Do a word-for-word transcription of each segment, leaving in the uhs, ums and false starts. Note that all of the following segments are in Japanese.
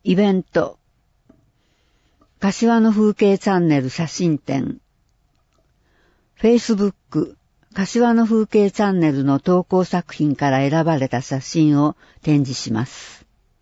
イベント。柏の風景チャンネル写真展。Facebook、柏の風景チャンネルの投稿作品から選ばれた写真を展示します。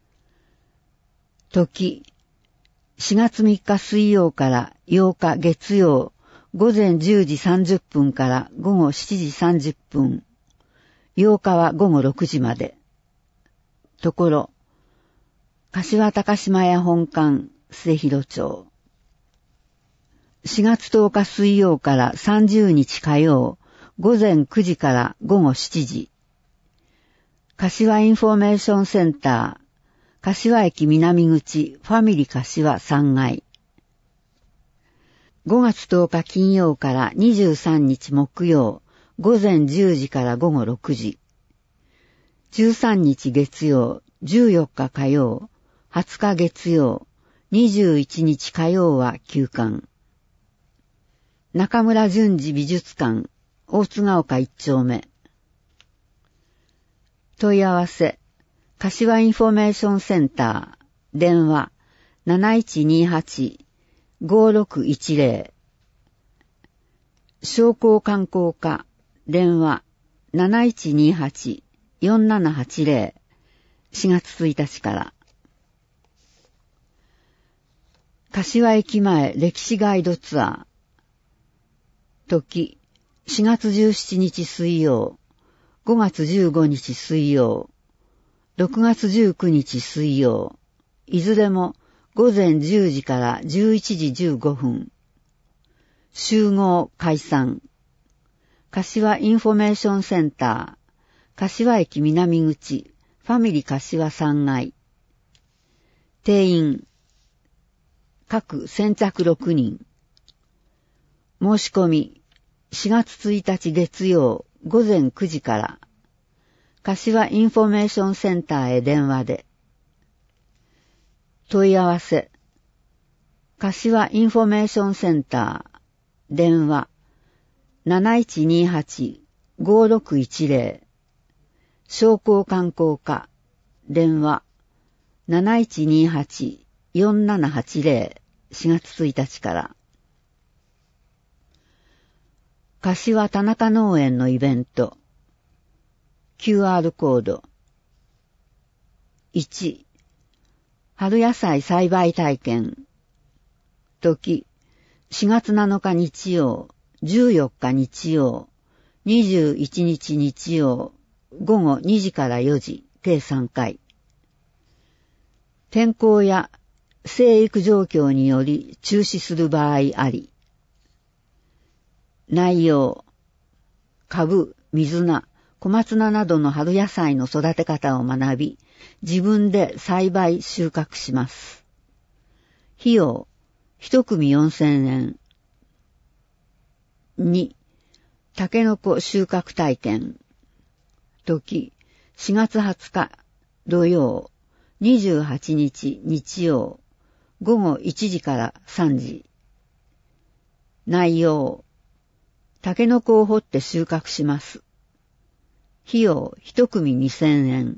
時、しがつみっか水曜からようか月曜、午前じゅうじさんじゅっぷんから午後しちじさんじゅっぷん。ようかは午後ろくじまで。ところ、柏高島屋本館、末広町。しがつとおか水曜からさんじゅうにち火曜、午前くじから午後しちじ。柏インフォメーションセンター、柏駅南口ファミリー柏さんがい。ごがつとおか金曜からにじゅうさんにち木曜、午前じゅうじから午後ろくじ。じゅうさんにち月曜、じゅうよっか火曜、はつか月曜、にじゅういちにち火曜は休館。中村淳二美術館、大津ヶ丘一丁目。問い合わせ、柏インフォメーションセンター、電話、なないちにはち、ごろくいちぜろ。商工観光課、電話、なないちにはち、よんななはちぜろ。しがつついたちから。柏駅前歴史ガイドツアー。時、しがつじゅうしちにち水曜、ごがつじゅうごにち水曜、ろくがつじゅうくにち水曜、いずれも午前じゅうじからじゅういちじじゅうごふん。集合解散。柏インフォメーションセンター、柏駅南口、ファミリー柏さんがい。定員、各先着ろくにん。申し込み、しがつついたち月曜、午前くじから、柏インフォメーションセンターへ電話で。問い合わせ、柏インフォメーションセンター、電話、なないちにはち、ごろくいちぜろ。商工観光課、電話、なないちにはち、よんななはちぜろ。しがつついたちから。柏田中農園のイベント。キューアール コード。いち、春野菜栽培体験。時、しがつなのか日曜、じゅうよっか日曜、にじゅういちにち日曜、ごごにじからよじ、計さんかい。天候や生育状況により中止する場合あり。内容、株、水菜、小松菜などの春野菜の育て方を学び、自分で栽培収穫します。費用、一組よんせんえん。に、タケノコ収穫体験。時、しがつはつか土曜、にじゅうはちにち日曜、ごごいちじからさんじ。内容、タケノコを掘って収穫します。費用一組にせんえん。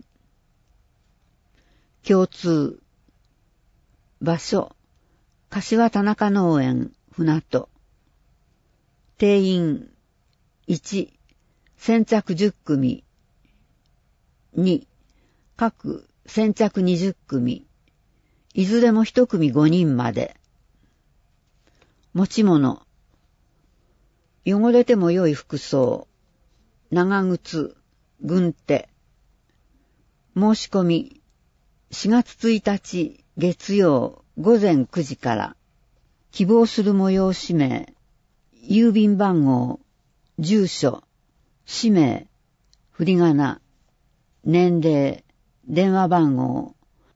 共通。場所、柏田中農園船戸。定員いち、先着じゅっくみ。に、各先着にじゅっくみ。いずれも一組ごにんまで。持ち物。汚れても良い服装。長靴、軍手。申し込み。しがつついたち月曜午前くじから。希望する催し名。郵便番号。住所。氏名。振り仮名。年齢。電話番号。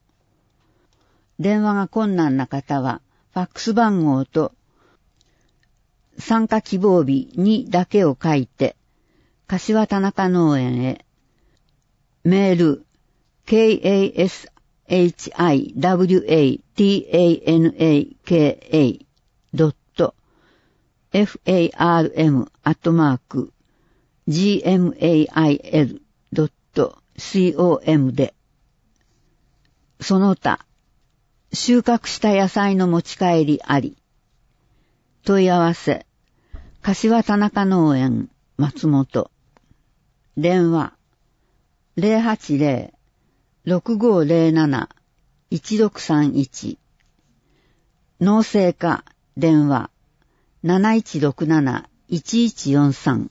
電話が困難な方は、ファックス番号と、参加希望日にだけを書いて、柏田中農園へ。メール、ケーエーエスエイチアイダブリューエーティーエーエヌエーケーエードットエフエーアールエムアットマークジーエムエーアイエルドットコム で、その他、 収穫した野菜の持ち帰りあり。問い合わせ、柏田中農園松本。電話、ゼロはちゼロ ろくごゼロなな いちろくさんいち。農政課電話、なないちろくなな いちいちよんさん。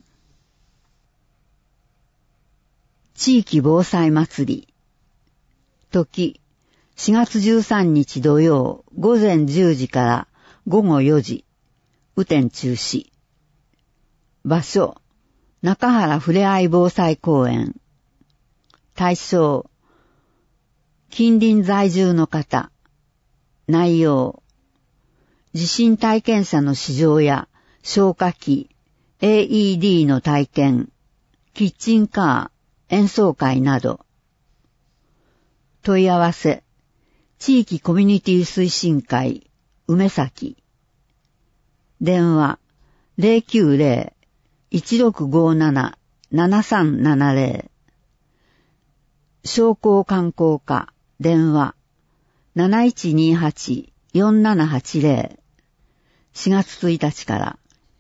地域防災祭り。時、しがつじゅうさんにち土曜午前じゅうじから午後よじ。雨天中止。場所、中原ふれあい防災公園。対象、近隣在住の方。内容、地震体験者の試乗や消火器、エーイーディー の体験、キッチンカー、演奏会など。問い合わせ、地域コミュニティ推進会、梅崎。電話、ゼロきゅうゼロ いちろくごなな ななさんななゼロ。商工観光課、電話、なないちにはち よんななはちゼロ。しがつついたちから。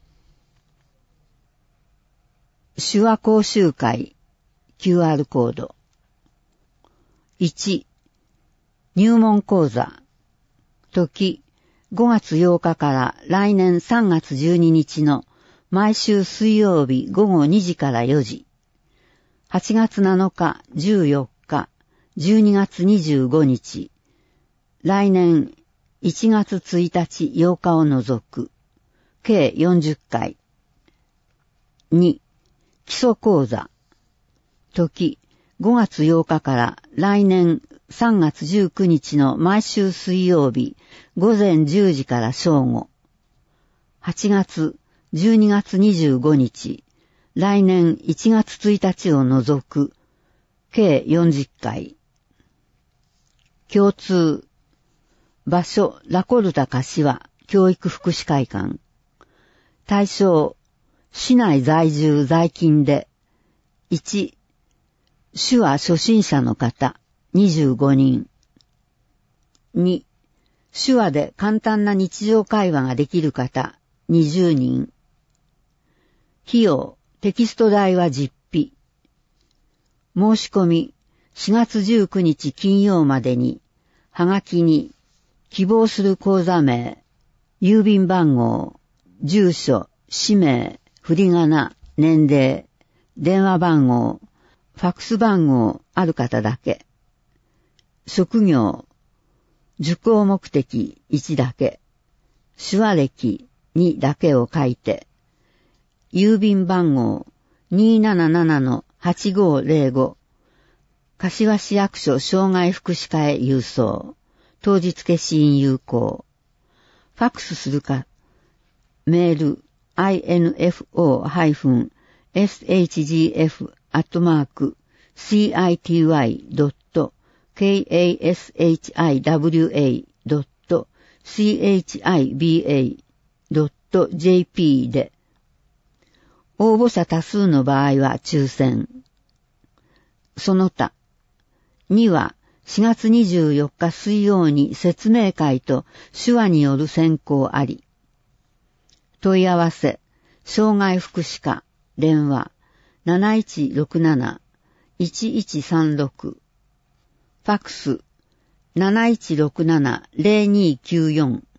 手話講習会、キューアール コード。いち、入門講座。時、ごがつようかから来年さんがつじゅうににちの毎週水曜日ごごにじからよじ。はちがつなのか、じゅうよっか、じゅうにがつにじゅうごにち。来年いちがつついたちようかを除く。計よんじゅっかい。に、基礎講座。時、ごがつようかから来年さんがつじゅうくにちの毎週水曜日午前じゅうじから正午。はちがつ、じゅうにがつにじゅうごにち、来年いちがつついたちを除く。計よんじゅっかい。共通。場所、ラコルタ柏教育福祉会館。対象、市内在住在勤で。いち、手話初心者の方、にじゅうごにん。に、手話で簡単な日常会話ができる方、にじゅうにん。費用、テキスト代は実費。申し込み、しがつじゅうくにち金曜までに、はがきに、希望する口座名、郵便番号、住所、氏名、振り仮名、年齢、電話番号、ファックス番号ある方だけ。職業、受講目的いちだけ。手話歴にだけを書いて。郵便番号 にーなななな はちごーぜろご。柏市役所障害福祉課へ郵送。当日消印有効。ファックスするか。メール インフォ エスエイチジーエフ アットマーク シーアイティーワイ ドット ケーエーエスエイチアイダブリューエー ドット シーエイチアイビーエー ドット ジェーピー で。応募者多数の場合は抽選。その他。にはしがつにじゅうよっか水曜に説明会と手話による選考あり。問い合わせ、障害福祉課、電話、なないちろくなな いちいちさんろく。ファックス、なないちろくなな ゼロにきゅうよん。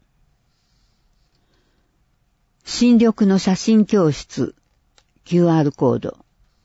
新緑の写真教室、キューアール コード。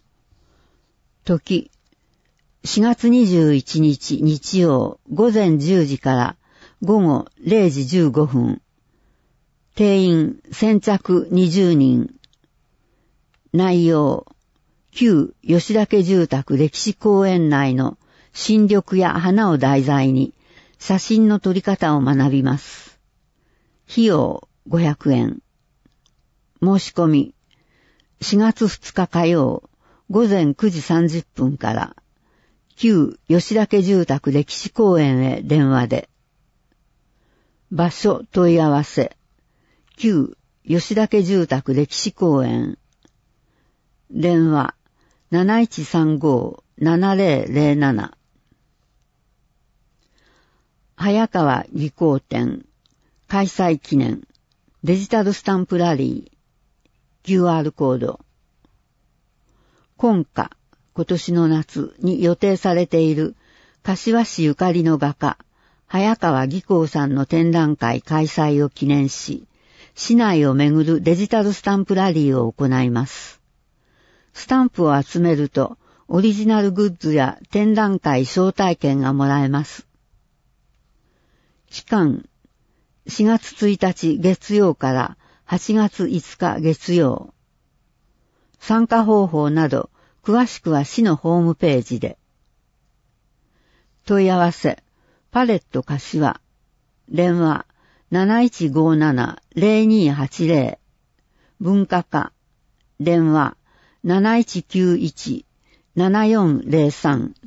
時、しがつにじゅういちにち日曜午前じゅうじから午後れいじじゅうごふん。定員先着にじゅうにん。内容、旧吉田家住宅歴史公園内の新緑や花を題材に写真の撮り方を学びます。費用ごひゃくえん。申し込み、しがつふつか火曜午前くじさんじゅっぷんから旧吉田家住宅歴史公園へ電話で。場所問い合わせ、旧吉田家住宅歴史公園。電話なないちさんご ななぜろぜろなな。 早川技工展開催記念デジタルスタンプラリー キューアール コード。今夏、今年の夏に予定されている柏市ゆかりの画家早川技工さんの展覧会開催を記念し、市内を巡るデジタルスタンプラリーを行います。スタンプを集めるとオリジナルグッズや展覧会招待券がもらえます。期間、しがつついたち月曜からはちがついつか月曜。参加方法など詳しくは市のホームページで。問い合わせ、パレット柏、電話 なないちごなな ゼロにはちゼロ、文化課、電話 なないちきゅういち ななよんゼロさん。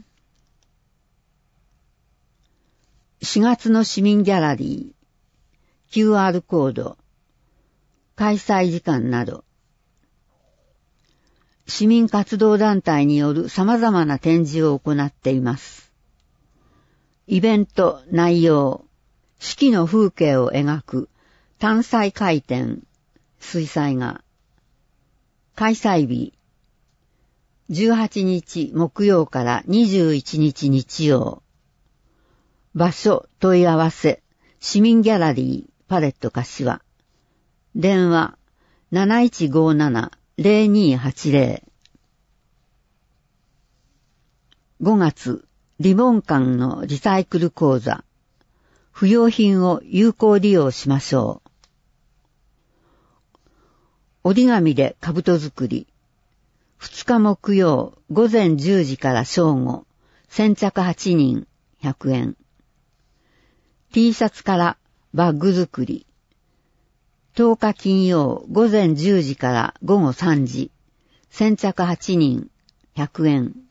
しがつの市民ギャラリー、キューアール コード、開催時間など、市民活動団体による様々な展示を行っています。イベント内容、四季の風景を描く淡彩回転、水彩画。開催日、じゅうはちにち木曜からにじゅういちにち日曜。場所問い合わせ、市民ギャラリー、パレット柏。電話 なないちごなな ゼロにはちゼロ。ごがつ、リボン館のリサイクル講座。不要品を有効利用しましょう。折り紙で兜作り。ふつか木曜ごぜんじゅうじから正午。先着はちにんひゃくえん。T シャツからバッグ作り。とおか金曜ごぜんじゅうじからごごさんじ。先着はちにんひゃくえん。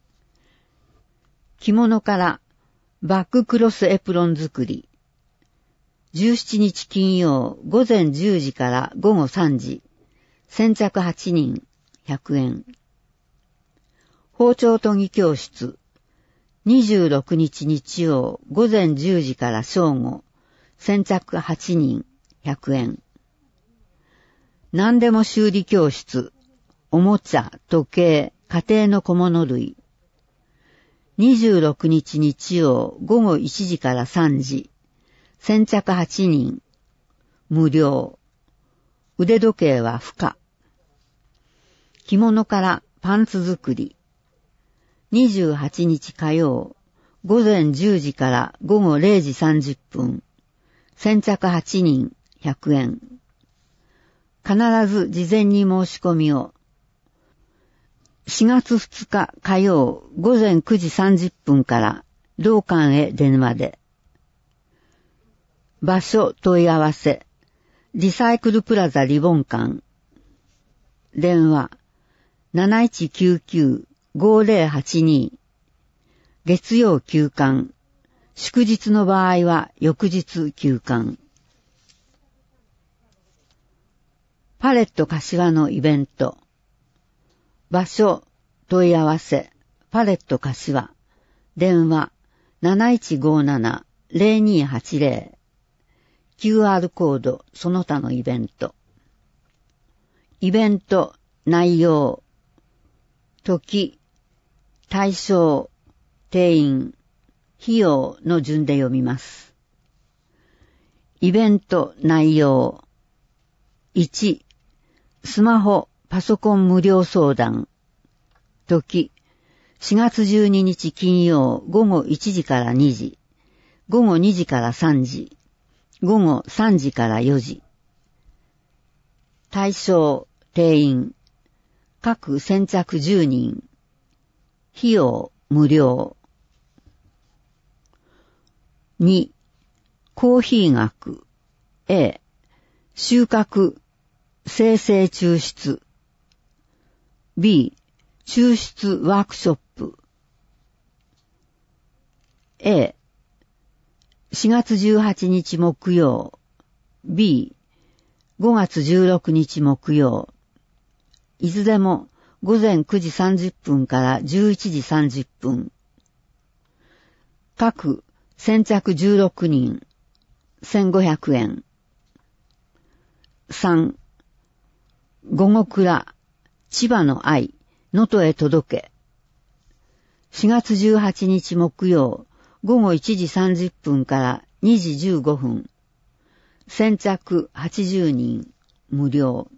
着物からバッグクロスエプロン作り。じゅうしちにち金曜ごぜんじゅうじからごごさんじ。先着はちにんひゃくえん。包丁研ぎ教室。にじゅうろくにち日曜ごぜんじゅうじから正午。先着はちにんひゃくえん。何でも修理教室。おもちゃ、時計、家庭の小物類。にじゅうろくにち日曜ごごいちじからさんじ。先着はちにん。無料。腕時計は不可。着物からパンツ作り。にじゅうはちにち火曜ごぜんじゅうじからごごれいじさんじゅっぷん。先着はちにんひゃくえん。必ず事前に申し込みを。しがつふつか火曜ごぜんくじさんじゅっぷんから同館へ電話で。場所問い合わせ。リサイクルプラザリボン館。電話 なないちきゅうきゅう ごぜろはちに。月曜休館。祝日の場合は翌日休館。パレット柏のイベント。場所問い合わせ。パレット柏。電話 なないちごなな ゼロにはちゼロ。キューアール コードその他のイベント。イベント内容。時、対象、定員、費用の順で読みます。イベント内容。いち、スマホ、パソコン無料相談。時、しがつじゅうににち金曜ごごいちじからにじ、ごごにじからさんじ、ごごさんじからよじ。対象、定員、各先着じゅうにん。費用、無料。に、コーヒー学。A、収穫、生成抽出。B、抽出ワークショップ。A、しがつじゅうはちにち木曜。B、ごがつじゅうろくにち木曜。いずれもごぜんくじさんじゅっぷんからじゅういちじさんじゅっぷん。各先着じゅうろくにん、せんごひゃくえん。さん、午後倉、千葉の愛、能登へ届け。しがつじゅうはちにち木曜、午後いちじさんじゅっぷんからにじじゅうごふん。先着はちじゅうにん、無料。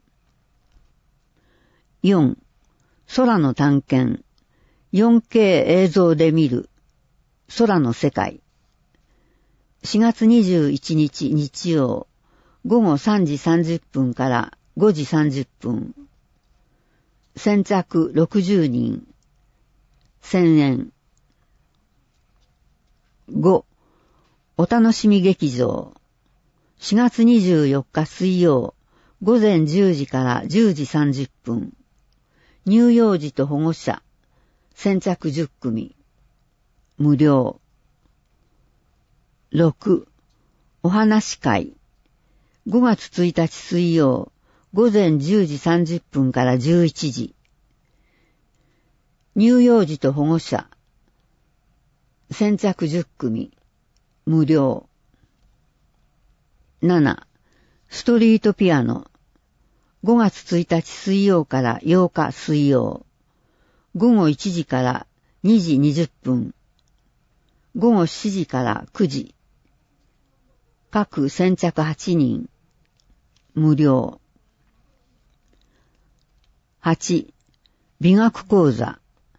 よん、空の探検、よんケー 映像で見る、空の世界。しがつにじゅういちにち日曜、午後さんじさんじゅっぷんからごじさんじゅっぷん。先着ろくじゅうにん、せんえん。ご、お楽しみ劇場。しがつにじゅうよっか水曜、午前じゅうじからじゅうじさんじゅっぷん。乳幼児と保護者、先着じゅっくみ。無料。ろく、お話会。ごがつついたち水曜、午前じゅうじさんじゅっぷんからじゅういちじ。乳幼児と保護者、先着じゅっくみ。無料。なな、ストリートピアノ。ごがつついたち水曜からようか水曜。午後いちじからにじにじゅっぷん。午後しちじからくじ。各先着はちにん。無料。はち、美学講座。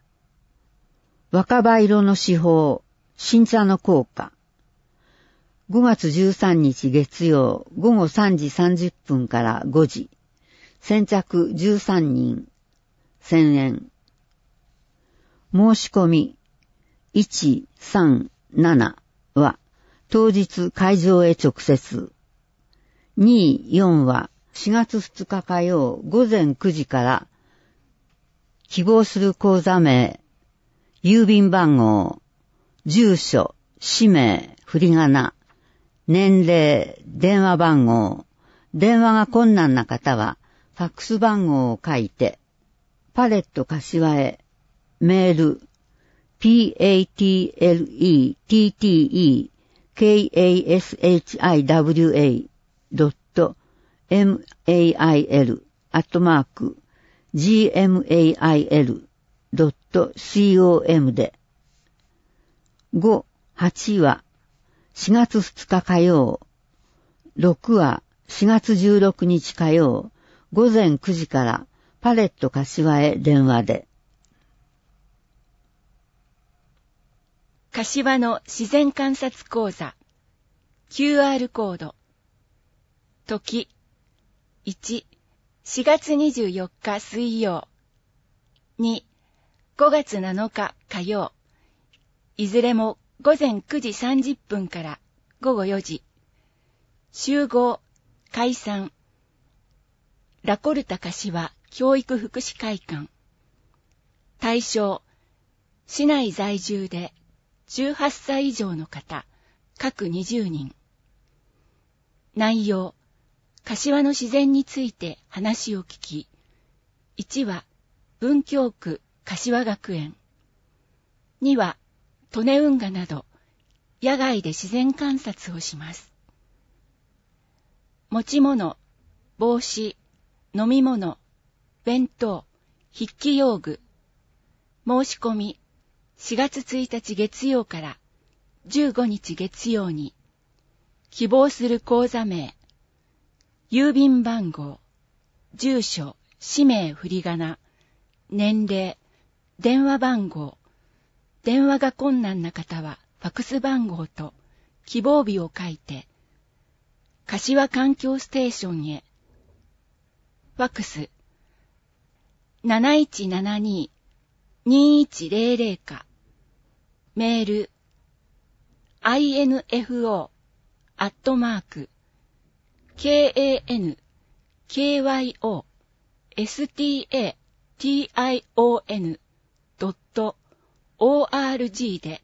若葉色の手法、新茶の効果。ごがつじゅうさんにち月曜、午後さんじさんじゅっぷんからごじ。先着じゅうさんにん、せんえん。申し込み、いちさんななは、当日会場へ直接。によんは、しがつふつか火曜、午前くじから、希望する口座名、郵便番号、住所、氏名、振り仮名、年齢、電話番号、電話が困難な方は、ファックス番号を書いて、パレット柏へ、メール、ピーエーティーエルイーティーティーイーケーエーエスエイチアイダブリューエードットエムエーアイエル アットマーク ジーエムエーアイエル ドットコム で。ご、はちはしがつふつか火曜。ろくはしがつじゅうろくにち火曜。午前くじからパレット柏へ電話で。 柏の自然観察講座 キューアール コード時いち、しがつにじゅうよっか水曜に、ごがつなのか火曜いずれも午前くじさんじゅっぷんからごごよじ集合解散ラコルタ柏教育福祉会館対象市内在住でじゅうはっさい以上の方各にじゅうにん内容柏の自然について話を聞きいちは文京区柏学園には利根運河など野外で自然観察をします持ち物帽子飲み物、弁当、筆記用具、申し込み、しがつついたち月曜からじゅうごにち月曜に、希望する口座名、郵便番号、住所、氏名振り仮名、年齢、電話番号、電話が困難な方はファックス番号と希望日を書いて、柏環境ステーションへ、ファックスなないちななにーにーいちゼロゼロかメール アイエヌエフオー アットマーク ケーエーエヌケーワイオーエスティーエーティーアイオーエヌ ドット オーアールジー で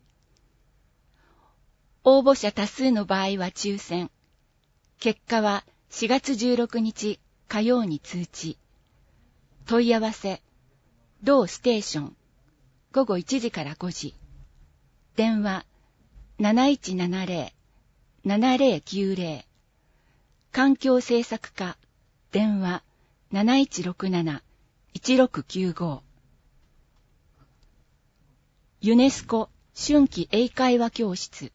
応募者多数の場合は抽選結果はしがつじゅうろくにち火曜に通知。問い合わせ、同ステーション、ごごいちじからごじ。電話、 なないちななぜろ ななぜろきゅうぜろ、環境政策課電話 なないちろくなな いちろくきゅうご。ユネスコ春季英会話教室。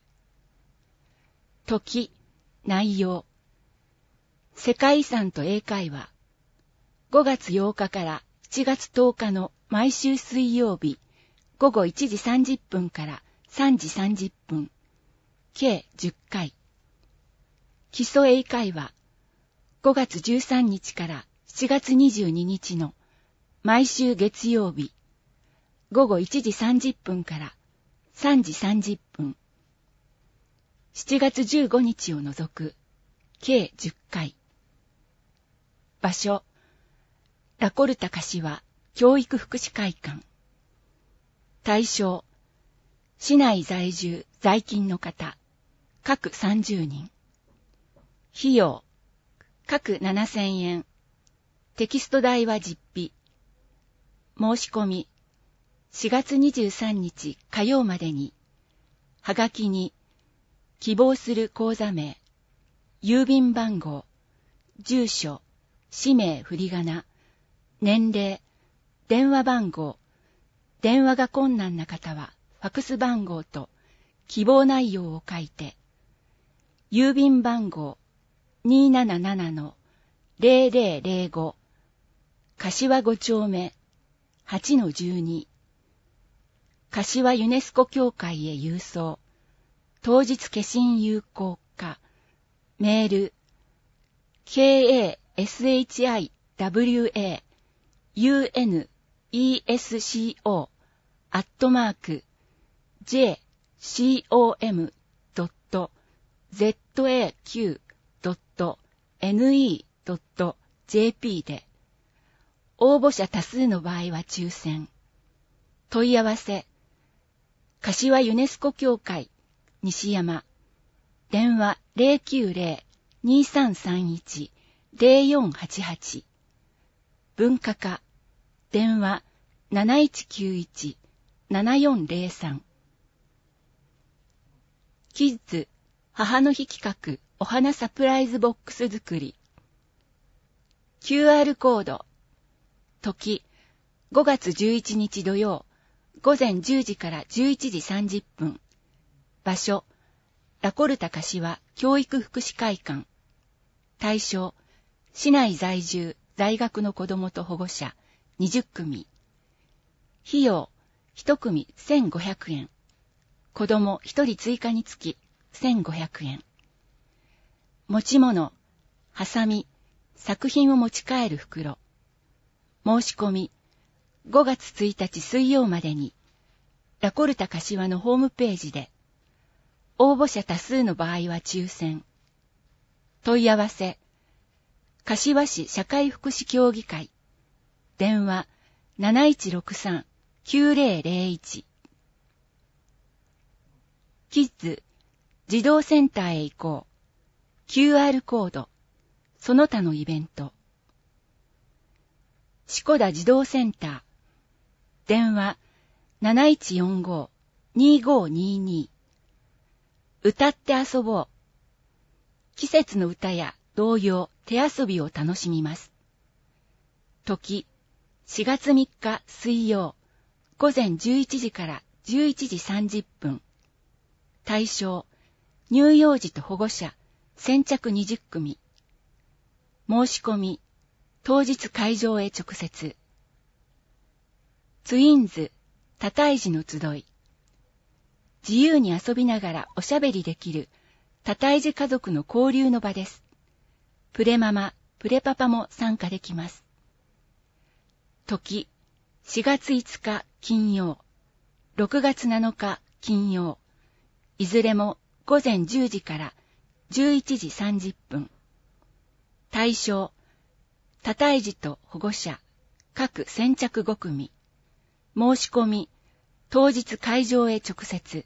時、内容。世界遺産と英会話。ごがつようかからしちがつとおかの毎週水曜日、ごごいちじさんじゅっぷんからさんじさんじゅっぷん。計じゅっかい。基礎英会話。ごがつじゅうさんにちからしちがつにじゅうににちの毎週月曜日、ごごいちじさんじゅっぷんからさんじさんじゅっぷん。しちがつじゅうごにちを除く、計じゅっかい。場所、ラコルタ柏教育福祉会館。対象、市内在住在勤の方、各さんじゅうにん。費用、各ななせんえん。テキスト代は実費。申し込み、しがつにじゅうさんにち火曜までに、はがきに、希望する口座名、郵便番号、住所、氏名振り仮名、年齢、電話番号、電話が困難な方はファクス番号と希望内容を書いて、郵便番号 にーななななのぜろぜろぜろご 柏ごちょうめ はちのじゅうに 柏ユネスコ協会へ郵送。当日消印有効化。メール ケーエーエスエイチアイダブリューエーユーエヌイーエスシーオー アットマーク ジェーシーオーエム ドット ゼットエーキュー ドット エヌイー ドット ジェーピー で、応募者多数の場合は抽選。問い合わせ、柏ユネスコ協会西山、電話 ゼロきゅうゼロ にーさんさんいち ゼロよんはちはち、文化課、電話 なないちきゅういち ななよんゼロさん。キッズ、母の日企画、お花サプライズボックス作り。キューアール コード。時、ごがつじゅういちにち土曜、ごぜんじゅうじからじゅういちじさんじゅっぷん。場所、ラコルタ柏教育福祉会館。対象、市内在住、在学の子どもと保護者、にじゅっくみ。費用、いちくみせんごひゃくえん。子どもひとり追加につきせんごひゃくえん。持ち物、ハサミ、作品を持ち帰る袋。申し込み、ごがつついたち水曜までに、ラコルタ柏のホームページで、応募者多数の場合は抽選。問い合わせ、柏市社会福祉協議会。電話 なないちろくさん きゅうぜろぜろいち。キッズ、児童センターへ行こう。キューアール コード、その他のイベント。シコダ児童センター。電話 なないちよんご にーごにーにー。歌って遊ぼう。季節の歌や童謡、手遊びを楽しみます。時、しがつみっか水曜、ごぜんじゅういちじからじゅういちじさんじゅっぷん。対象、乳幼児と保護者、先着にじゅっくみ。申し込み、当日会場へ直接。ツインズ、多胎児の集い。自由に遊びながらおしゃべりできる多胎児家族の交流の場です。プレママ、プレパパも参加できます。時、しがついつか金曜、ろくがつなのか金曜、いずれもごぜんじゅうじからじゅういちじさんじゅっぷん。対象、多胎児と保護者、各先着ごくみ。申し込み、当日会場へ直接。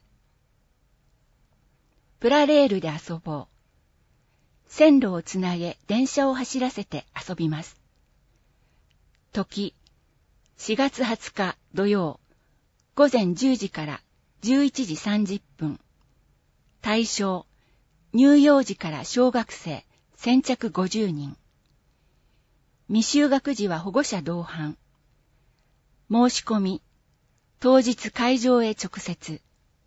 プラレールで遊ぼう。線路をつなげ電車を走らせて遊びます。時、しがつはつか土曜、ごぜんじゅうじからじゅういちじさんじゅっぷん。 対象、乳幼児から小学生、先着ごじゅうにん。未就学児は保護者同伴。申し込み、当日会場へ直接。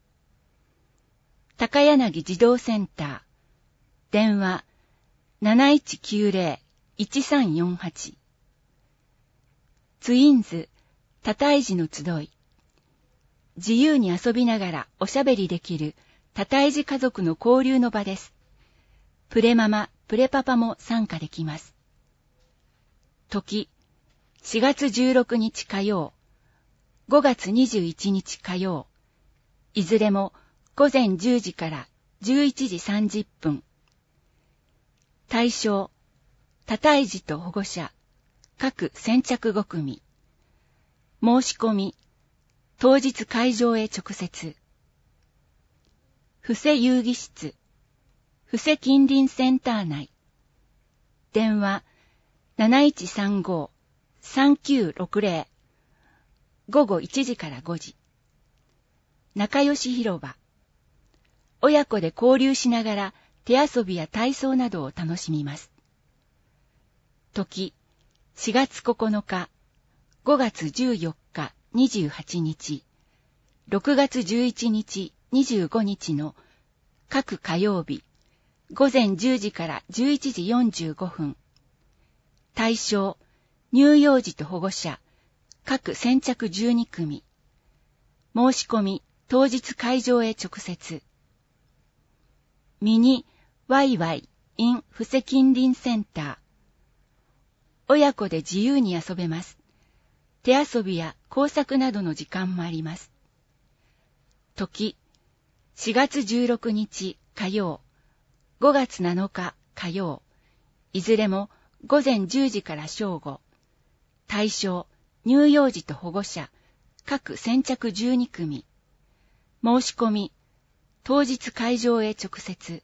高柳児童センター、電話 なないちきゅうぜろ いちさんよんはち。ツインズ、多胎児の集い。自由に遊びながらおしゃべりできる多胎児家族の交流の場です。プレママ、プレパパも参加できます。時、しがつじゅうろくにち火曜、ごがつにじゅういちにち火曜、いずれもごぜんじゅうじからじゅういちじさんじゅっぷん。対象、多胎児と保護者、各先着ごくみ。申し込み、当日会場へ直接。布施遊戯室、布施近隣センター内。電話 なないちさんご さんきゅうろくぜろ。午後いちじからごじ。仲良し広場。親子で交流しながら手遊びや体操などを楽しみます。時、しがつここのか、ごがつじゅうよっか、にじゅうはちにち、ろくがつじゅういちにち、にじゅうごにちの各火曜日、ごぜんじゅうじからじゅういちじよんじゅうごふん。対象、乳幼児と保護者、各先着じゅうにくみ。申し込み、当日会場へ直接。ミニ、ワイワイ、in 布施近隣センター。親子で自由に遊べます。手遊びや工作などの時間もあります。時、しがつじゅうろくにち火曜、ごがつなのか火曜、いずれもごぜんじゅうじから正午。対象、乳幼児と保護者、各先着じゅうにくみ。申し込み、当日会場へ直接。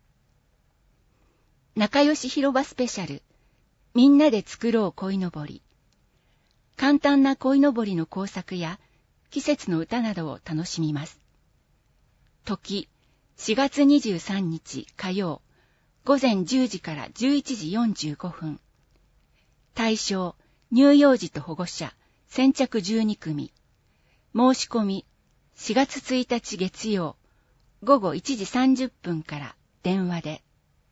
仲良し広場スペシャル、みんなで作ろう鯉のぼり。簡単な鯉のぼりの工作や季節の歌などを楽しみます。時、しがつにじゅうさんにち火曜、ごぜんじゅうじからじゅういちじよんじゅうごふん。対象、乳幼児と保護者、先着じゅうにくみ。申し込み、しがつついたち月曜、ごごいちじさんじゅっぷんから電話で。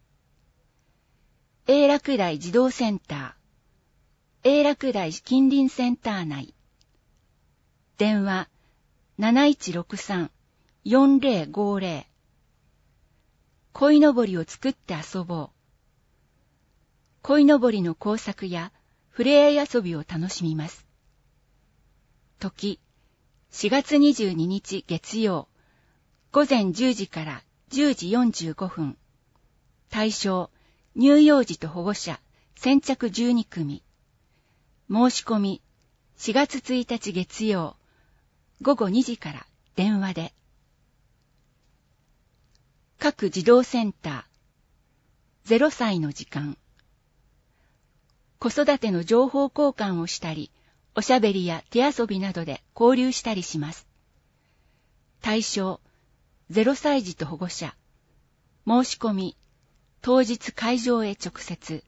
永楽台児童センター、永楽台近隣センター内。電話 なないちろくさん よんぜろごぜろ。鯉のぼりを作って遊ぼう。鯉のぼりの工作やふれあい遊びを楽しみます。時、しがつにじゅうににち月曜、ごぜんじゅうじからじゅうじよんじゅうごふん。対象、乳幼児と保護者、先着じゅうにくみ。申し込み、しがつついたち月曜、ごごにじから電話で。各児童センター、ゼロさいの時間。子育ての情報交換をしたり、おしゃべりや手遊びなどで交流したりします。対象、ゼロさい児と保護者。申し込み、当日会場へ直接。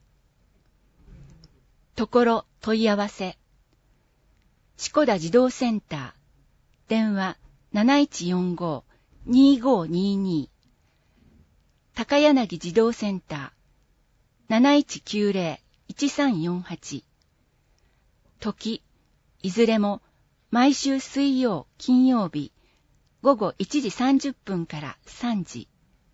ところ問い合わせ。志田児童センター、電話 なないちよんご にーごーにーにー。高柳児童センター、なないちきゅうぜろ いちさんよんはち。時、いずれも毎週水曜、金曜日、ごごいちじさんじゅっぷんからさんじ。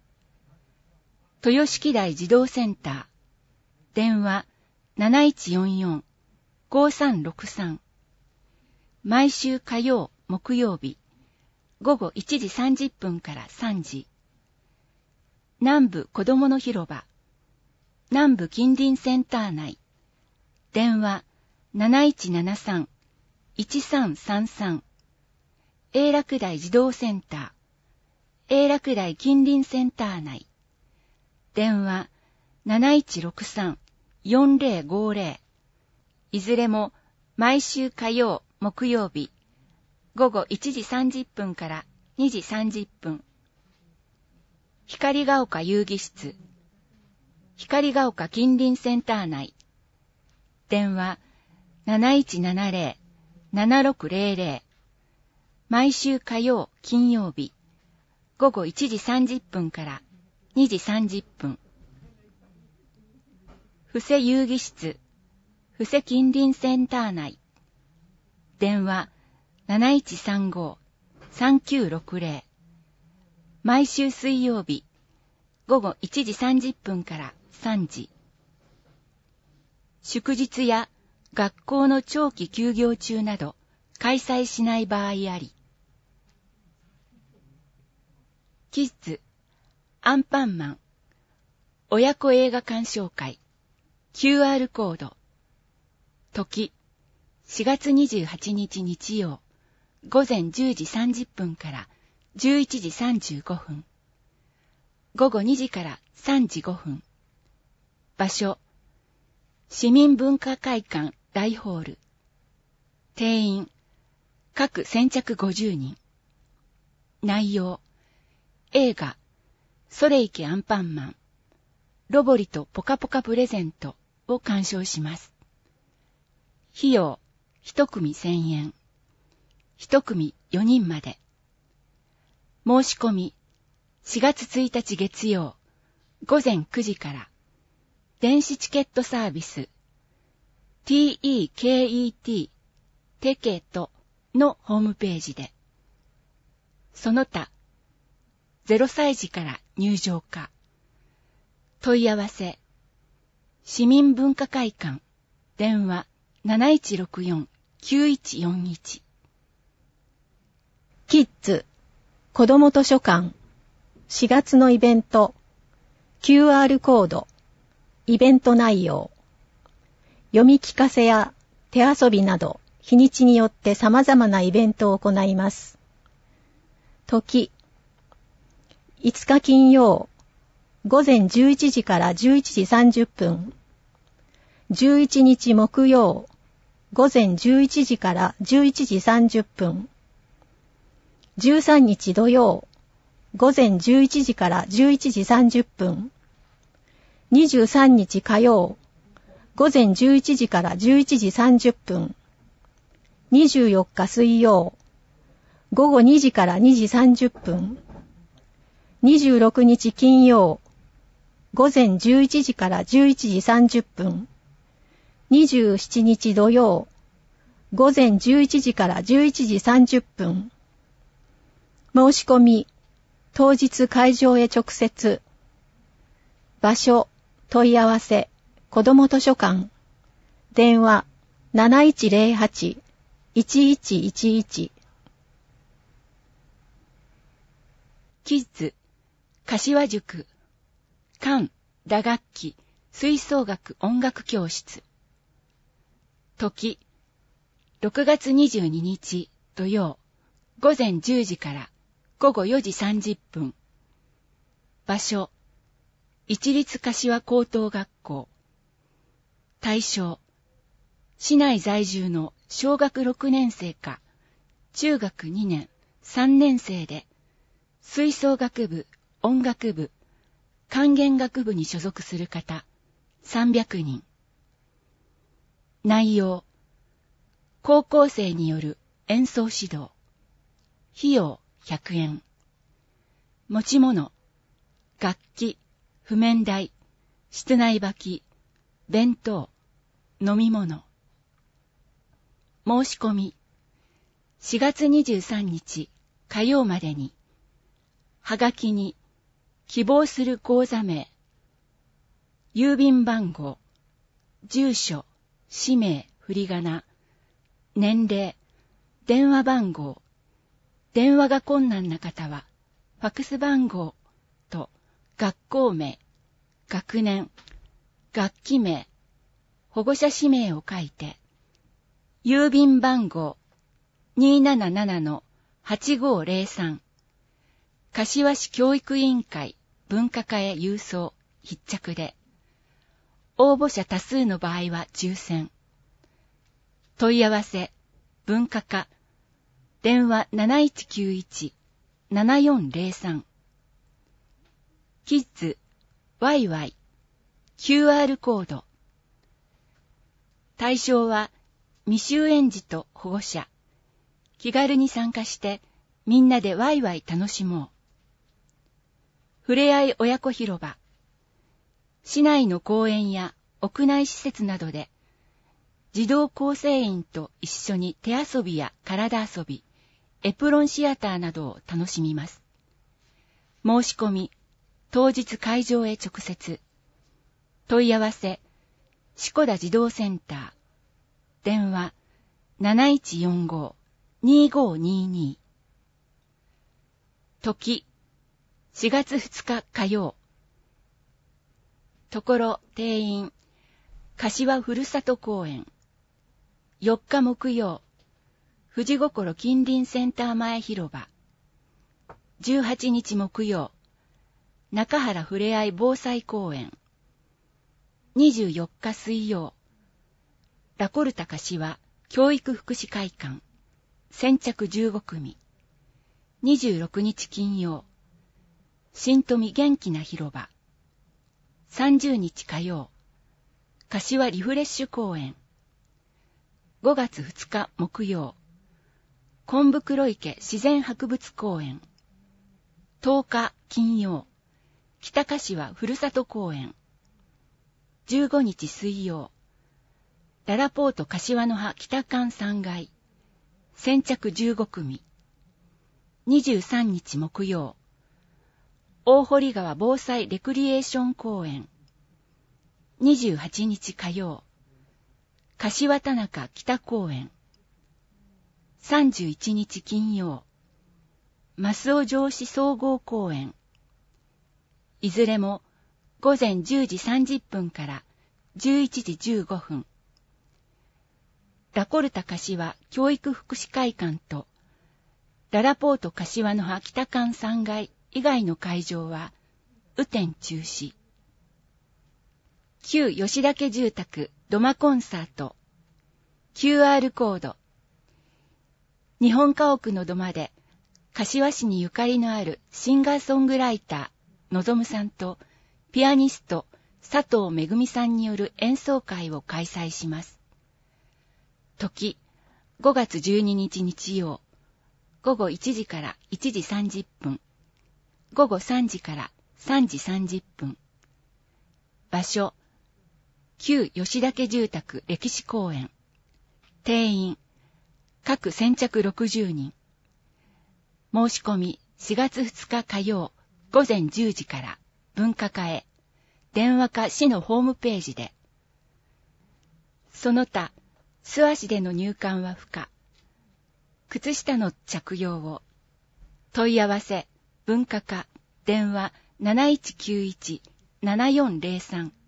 豊敷台児童センター、電話 なないちよんよん ごさんろくさん。毎週火曜、木曜日、ごごいちじさんじゅっぷんからさんじ。南部子どもの広場、南部近隣センター内、電話 なないちななさん いちさんさんさん。永楽台児童センター、永楽台近隣センター内、電話 なないちろくさん よんぜろごぜろ。いずれも毎週火曜、木曜日、ごごいちじさんじゅっぷんからにじさんじゅっぷん。 光が丘遊戯室、光が丘近隣センター内、電話 なないちななぜろ ななろくぜろぜろ、毎週火曜、金曜日、午後いちじさんじゅっぷんからにじさんじゅっぷん。布施遊戯室、布施近隣センター内、電話 なないちさんご さんきゅうろくぜろ、毎週水曜日、午後いちじさんじゅっぷんからさんじ。祝日や学校の長期休業中など開催しない場合あり。キッズ、アンパンマン、親子映画鑑賞会、キューアール コード、時、しがつにじゅうはちにち日曜、午前じゅうじさんじゅっぷんからじゅういちじさんじゅうごふん、午後にじからさんじごふん、場所、市民文化会館大ホール、定員、各先着ごじゅうにん、内容、映画、それいけアンパンマン、ロボリとポカポカプレゼントを鑑賞します。費用、一組せんえん。一組よにんまで。申し込み、しがつついたち月曜、午前くじから、電子チケットサービス、ティーイーケーイーティー、テケットのホームページで。その他、ゼロさいじから入場可。問い合わせ、市民文化会館、電話 なないちろくよん きゅういちよんいち。 キッズ、子ども図書館、しがつのイベント、キューアール コード、イベント内容、読み聞かせや手遊びなど、日にちによって様々なイベントを行います。時、いつか金曜、午前じゅういちじからじゅういちじさんじゅっぷん、じゅういちにち木曜、午前じゅういちじからじゅういちじさんじゅっぷん、じゅうさんにち土曜、午前じゅういちじからじゅういちじさんじゅっぷん、にじゅうさんにち火曜、午前じゅういちじからじゅういちじさんじゅっぷん、にじゅうよっか水曜、午後にじからにじさんじゅっぷん、にじゅうろくにち金曜、午前じゅういちじからじゅういちじさんじゅっぷん、にじゅうしちにち土曜、午前じゅういちじからじゅういちじさんじゅっぷん。申し込み、当日会場へ直接。場所、問い合わせ、子ども図書館。電話、なないちぜろはち いちいちいちいち。 キッズ、柏塾、管、打楽器、吹奏楽音楽教室。時、ろくがつにじゅうににち土曜、午前じゅうじから午後よじさんじゅっぷん。場所、一律柏高等学校。対象、市内在住の小学ろくねんせいか中学にねん、さんねんせいで、吹奏楽部、音楽部、管弦楽部に所属する方、さんびゃくにん。内容、高校生による演奏指導。費用ひゃくえん。持ち物、楽器、譜面台、室内履き、弁当、飲み物。申し込み、しがつにじゅうさんにち火曜までに、はがきに希望する講座名、郵便番号、住所、氏名、振り仮名、年齢、電話番号、電話が困難な方は、ファクス番号と学校名、学年、学期名、保護者氏名を書いて、郵便番号 にーなななな はちごーぜろさん、柏市教育委員会文化課へ郵送必着で、応募者多数の場合は抽選。問い合わせ、文化課、電話 なないちきゅういち ななよんぜろさん。 キッズ、ワイワイ、キューアール コード。対象は、未就園児と保護者。気軽に参加して、みんなでワイワイ楽しもう。ふれあい親子広場。市内の公園や屋内施設などで、児童構成員と一緒に手遊びや体遊び、エプロンシアターなどを楽しみます。申し込み、当日会場へ直接。問い合わせ、しこだ児童センター。電話、なないちよんごーにーごーにーにー。時、しがつふつか火曜。ところ、定員、柏ふるさと公園。よっか木曜、富士心近隣センター前広場。じゅうはちにち木曜、中原ふれあい防災公園。にじゅうよっか水曜、ラコルタ柏教育福祉会館。先着じゅうごくみ。にじゅうろくにち金曜、新富元気な広場。さんじゅうにち火曜、柏リフレッシュ公園。ごがつふつか木曜、昆布黒池自然博物公園。とおか金曜、北柏ふるさと公園。じゅうごにち水曜、ララポート柏の葉北館さんがい。先着じゅうごくみ。にじゅうさんにち木曜、大堀川防災レクリエーション公園。にじゅうはちにち火曜、柏田中北公園。さんじゅういちにち金曜、増尾城市総合公園。いずれもごぜんじゅうじさんじゅっぷんからじゅういちじじゅうごふん。ラコルタ柏教育福祉会館とララポート柏の葉北館さんがい以外の会場は雨天中止。旧吉田家住宅土間コンサート。キューアール コード。日本家屋の土間で柏市にゆかりのあるシンガーソングライターのぞむさんとピアニスト佐藤めぐみさんによる演奏会を開催します。時、ごがつじゅうににち日曜、ごごいちじからいちじさんじゅっぷん、ごごさんじからさんじさんじゅっぷん。場所、旧吉田家住宅歴史公園。定員、各先着ろくじゅうにん。申し込みしがつふつか火曜、ごぜんじゅうじから文化課へ、電話か市のホームページで。その他、素足での入館は不可。靴下の着用を。問い合わせ、文化課、電話なないちきゅういち ななよんぜろさん。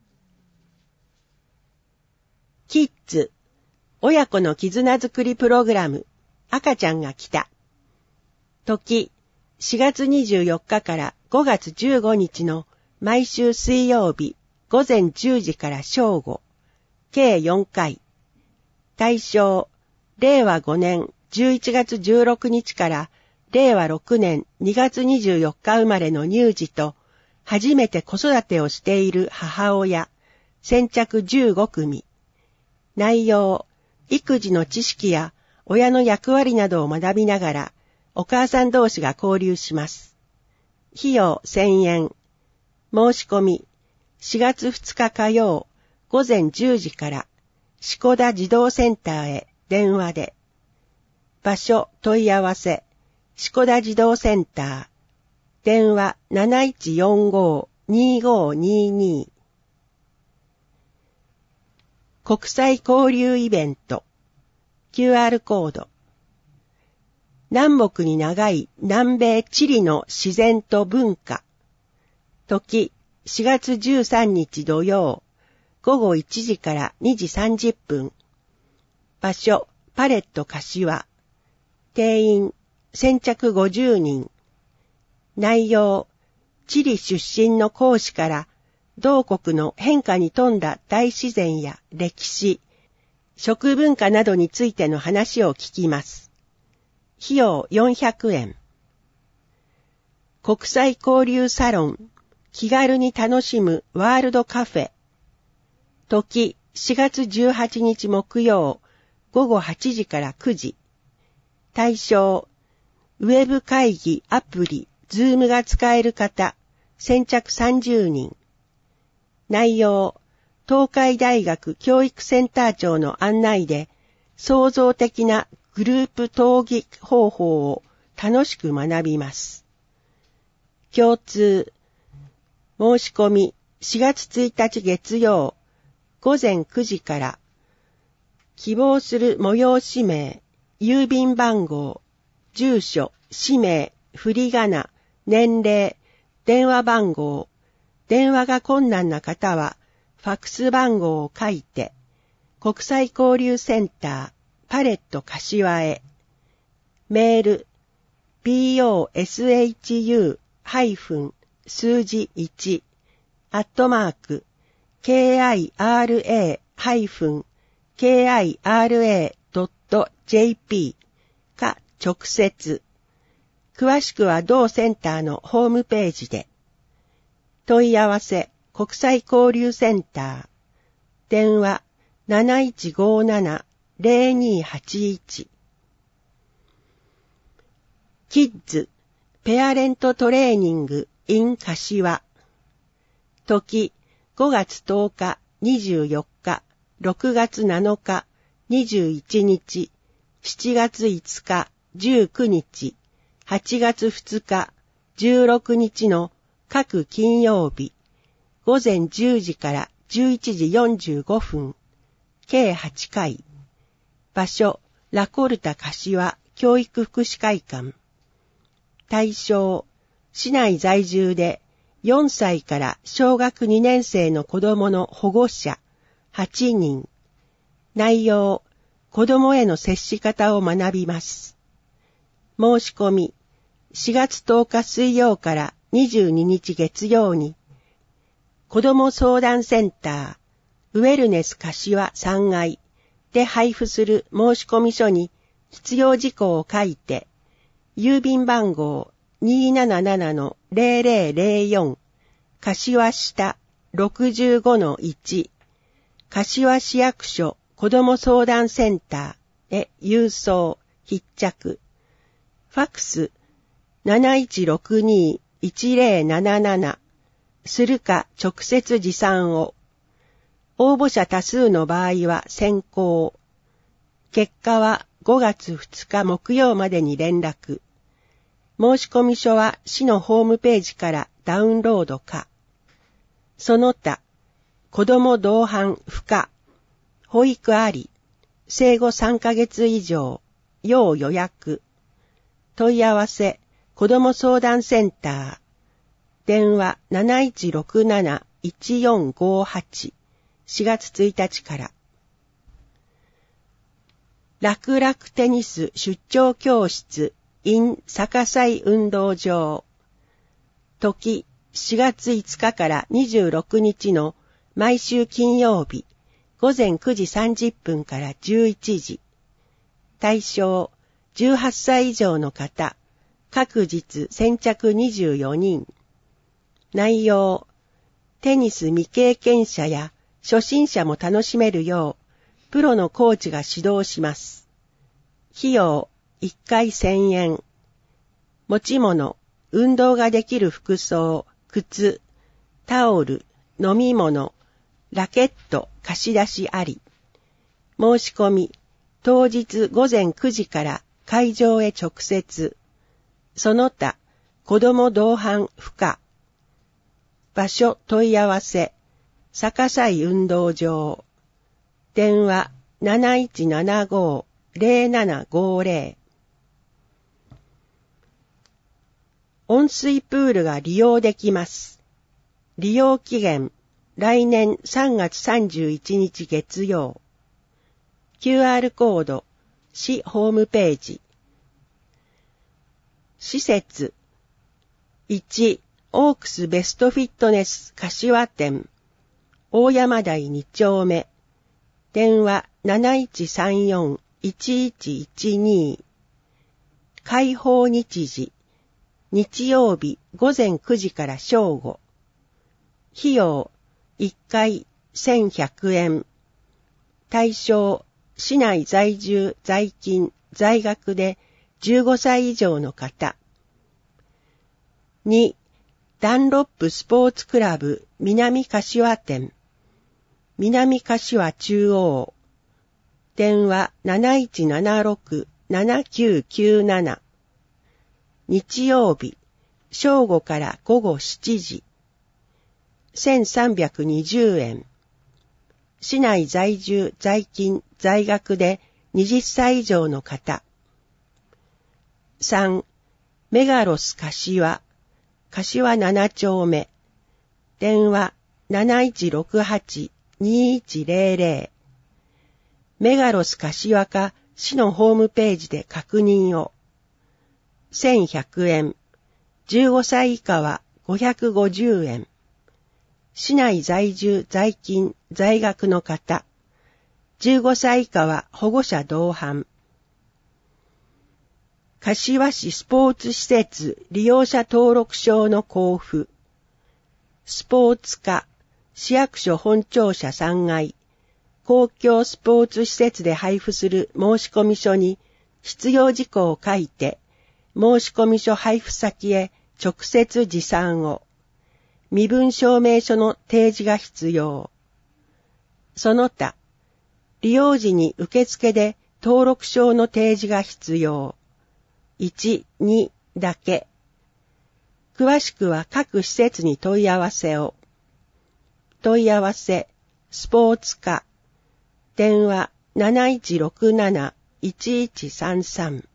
キッズ、親子の絆づくりプログラム、赤ちゃんが来た。時、しがつにじゅうよっかからごがつじゅうごにちの毎週水曜日、ごぜんじゅうじから正午、計よんかい。対象、れいわごねんじゅういちがつじゅうろくにちかられいわろくねんにがつにじゅうよっか生まれの乳児と、初めて子育てをしている母親、先着じゅうごくみ。内容、育児の知識や親の役割などを学びながら、お母さん同士が交流します。費用せんえん。申し込み、しがつふつか火曜、ごぜんじゅうじから、しこだ児童センターへ電話で。場所問い合わせ、しこだ児童センター。電話なないちよんごーにーごーにーにー。国際交流イベント。キューアール コード。南北に長い南米チリの自然と文化。時、しがつじゅうさんにち土曜、ごごいちじからにじさんじゅっぷん。場所、パレット柏。定員、先着ごじゅうにん。内容、チリ出身の講師から同国の変化に富んだ大自然や歴史、食文化などについての話を聞きます。費用よんひゃくえん。国際交流サロン、 気軽に楽しむワールドカフェ。時しがつじゅうはちにち木曜ごごはちじからくじ。対象、ウェブ会議アプリズームが使える方、先着さんじゅうにん。内容、東海大学教育センター長の案内で、創造的なグループ討議方法を楽しく学びます。共通、申し込みしがつついたち月曜ごぜんくじから、希望する催し名、郵便番号、住所、氏名、振り仮名、年齢、電話番号、電話が困難な方は、ファクス番号を書いて、国際交流センター、パレット柏へ、メール、poshu- 数字いち、アットマーク、kira-kira.jp か直接。詳しくは同センターのホームページで。問い合わせ国際交流センター。電話 なないちごなな ゼロにはちいち。キッズペアレントトレーニング in 柏。時ごがつとおか、にじゅうよっか、ろくがつなのか、にじゅういちにち、しちがついつか、じゅうくにち、はちがつふつか、じゅうろくにちの各金曜日、ごぜんじゅうじからじゅういちじよんじゅうごふん、計はちかい。場所、ラコルタ柏教育福祉会館。対象、市内在住でよんさいから小学にねんせいの子供の保護者はちにん。内容、子供への接し方を学びます。申し込み、しがつとおか水曜からにじゅうににち月曜に、子供相談センター、ウェルネス柏さんがいで配布する申し込み書に必要事項を書いて、郵便番号 にーなななな ゼロゼロゼロよん 柏下 ろくじゅうごのいち 柏市役所子ども相談センターへ郵送必着。ファクス なないちろくに いちゼロなななな するか直接持参を。応募者多数の場合は先行。結果はごがつふつか木曜までに連絡。申込書は市のホームページからダウンロードか。その他、子ども同伴不可、保育あり、生後さんかげつ以上、要予約。問い合わせ、子ども相談センター。電話 なないちろくなな いちよんごはち。しがつついたちから。楽々テニス出張教室 in 逆西運動場。時しがついつかからにじゅうろくにちの毎週金曜日ごぜんくじさんじゅっぷんからじゅういちじ。対象じゅうはっさい以上の方、各日先着にじゅうよにん。内容、テニス未経験者や初心者も楽しめるよう、プロのコーチが指導します。費用いっかいせんえん。持ち物、運動ができる服装、靴、タオル、飲み物、ラケット貸し出しあり。申し込み、当日ごぜんくじから会場へ直接。その他、子ども同伴不可。場所問い合わせ、逆西運動場。電話 なないちななご ゼロななごゼロ。温水プールが利用できます。利用期限、来年さんがつさんじゅういちにち月曜。キューアール コード、市ホームページ。施設、いち、オークスベストフィットネス柏店、大山台に丁目。電話 なないちさんよん いちいちいちに。開放日時、日曜日ごぜんくじから正午。 費用いっかいせんひゃくえん。対象、市内在住、在勤、在学でじゅうごさい以上の方。に、ダンロップスポーツクラブ南柏店。南柏中央。電話 なないちななろく ななきゅうきゅうなな。日曜日、正午から午後しちじ。せんさんびゃくにじゅうえん。市内在住、在勤、在学ではたち以上の方。さん、メガロス柏、柏なな丁目。電話 なないちろくはち にいちぜろぜろ。メガロス柏か市のホームページで確認を。せんひゃくえん。じゅうごさい以下はごひゃくごじゅうえん。市内在住、在勤、在学の方。じゅうごさい以下は保護者同伴。柏市スポーツ施設利用者登録証の交付。スポーツ課、市役所本庁舎さんがい、公共スポーツ施設で配布する申込書に必要事項を書いて、申込書配布先へ直接持参を。身分証明書の提示が必要。その他、利用時に受付で登録証の提示が必要。いち、にだけ。詳しくは各施設に問い合わせを。問い合わせ、スポーツ課。電話 なないちろくなな いちいちさんさん。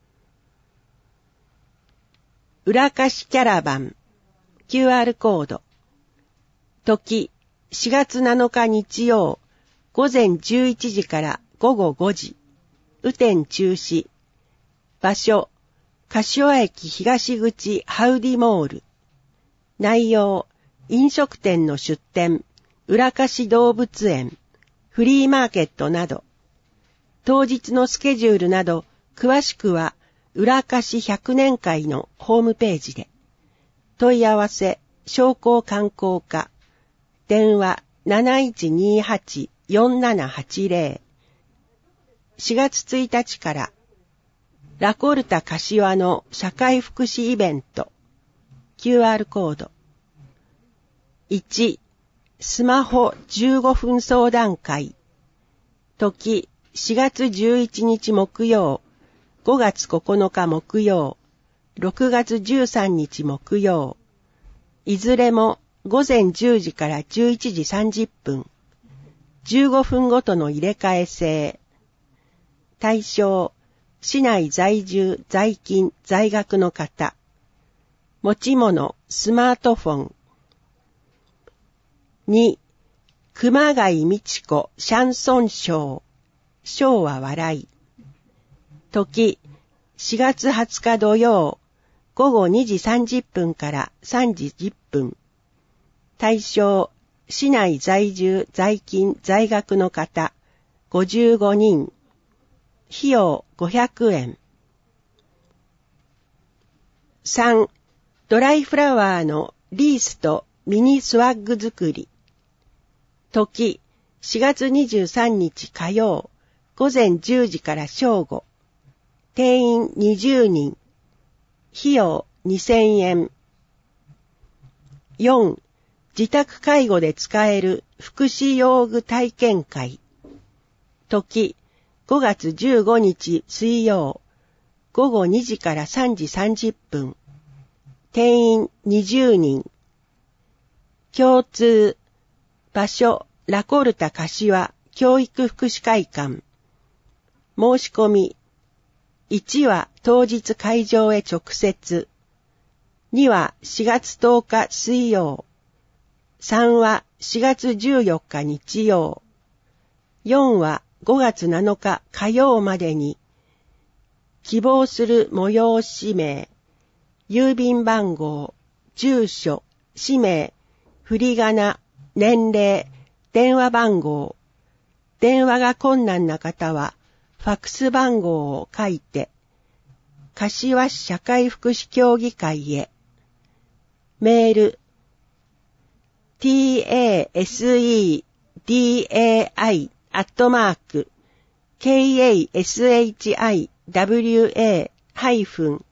浦貸キャラバン。キューアール コード。時、しがつなのか日曜、午前じゅういちじから午後ごじ。雨天中止。場所、柏駅東口ハウディモール。内容、飲食店の出店、浦貸動物園、フリーマーケットなど。当日のスケジュールなど、詳しくは、浦貸ひゃくねん会のホームページで。問い合わせ、商工観光課。電話 なないちにはち よんななはちぜろ。しがつついたちから、ラコルタ柏の社会福祉イベント。キューアール コード。いち、スマホじゅうごふん相談会。時、しがつじゅういちにち木曜、ごがつここのか木曜、ろくがつじゅうさんにち木曜。いずれも午前じゅうじからじゅういちじさんじゅっぷん。じゅうごふんごとの入れ替え制。対象、市内在住、在勤、在学の方。持ち物、スマートフォン。に、熊谷美智子シャンソンショー。ショーは笑い。時、しがつはつか土曜、ごごにじさんじゅっぷんからさんじじゅっぷん。対象、市内在住、在勤、在学の方、ごじゅうごにん。費用ごひゃくえん。さん、ドライフラワーのリースとミニスワッグ作り。時、しがつにじゅうさんにち火曜、午前じゅうじから正午。定員にじゅうにん。費用にせんえん。よん、自宅介護で使える福祉用具体験会。時、ごがつじゅうごにち水曜、ごごにじからさんじさんじゅっぷん。定員にじゅうにん。共通、場所、ラコルタ柏教育福祉会館。申し込み、いちは当日会場へ直接、にはしがつとおか水曜、さんはしがつじゅうよっか日曜、よんはごがつなのか火曜までに、希望する催し名、郵便番号、住所、氏名、振り仮名、年齢、電話番号、電話が困難な方は、ファックス番号を書いて、柏市社会福祉協議会へ。メール、 tasedai アットマーク kashiwa ハイフン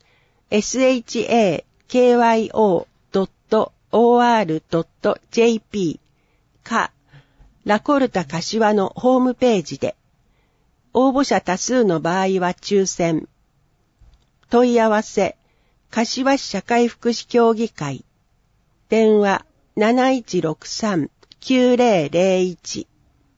shakyo ドット or ドット jp かラコルタ柏のホームページで、応募者多数の場合は抽選。問い合わせ、柏市社会福祉協議会。電話 なないちろくさん きゅうぜろぜろいち。